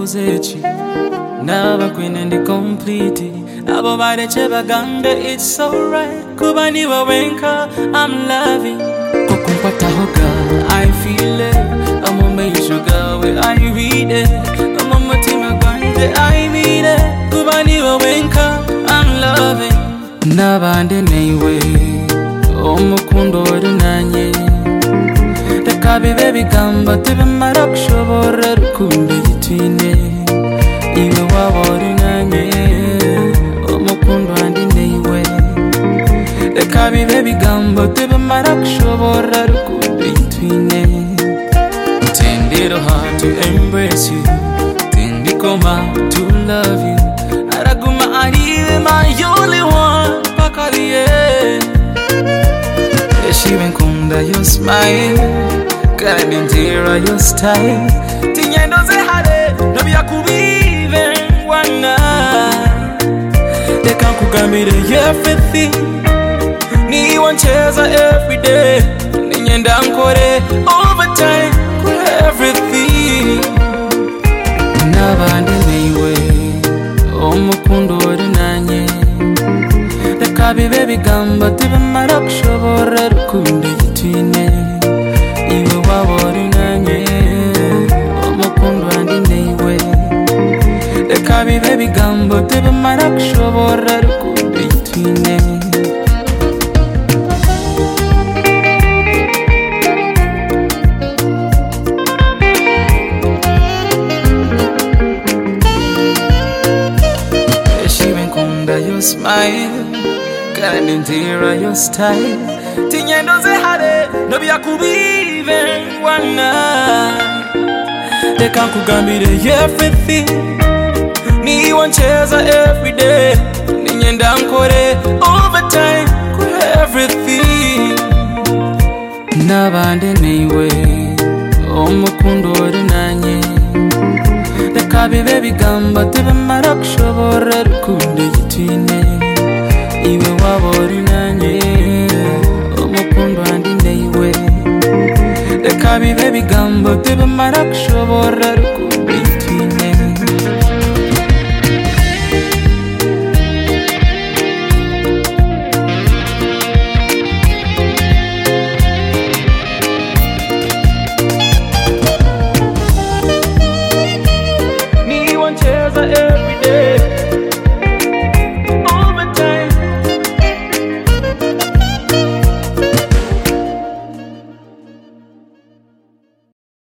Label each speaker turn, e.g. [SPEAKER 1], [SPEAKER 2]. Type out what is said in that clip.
[SPEAKER 1] wabuzechi Naba kwenende complete Abo bareche bagambe it's alright Kuba niwe wenka I'm loving Kukumpata hoga I feel it I'm a major girl where I read it I'm a matima gande I mean it Kuba niwe wenka I'm loving Nabande neiwe Omukundo orunanye Kabibe bigamba tebimara kushobora rukundo yitwine Iwe waborunanye Omukundo andi neiwe Kabibe bigamba tebimara kushobora rukundo yitwine Tendero hard to embrace you Tendikoma to love you Araguma ariwe my only one Paka the end Yeshivenkunda your smile Karindira your style Tinyendo zehare Nobya kubive wana Deka kugambire everything Ni wancheza everyday Ninyenda nkore overtime Kure everything Nabande neiwe Omukundo orunanye Deka bibe bigamba tibimara kushobora rukundo yitwine Iwe waborunanye Omukundo andi neiwe Leka bibe bigambo tebimara kushobora rukundo yitwine Yeshivenkunda your smile Karindira your style Tinyendo zehare Nobya kubive wana Deka kugambire everything Ni wancheza everyday Ninyenda nkore overtime Kure everything Nabande neiwe Omukundo orunanye Deka bibe bigamba tebimara kushobora rukundo yitwine Iwe waborunanye Omukundo andi neiwe Leka bibe bigambo tebimara kushobora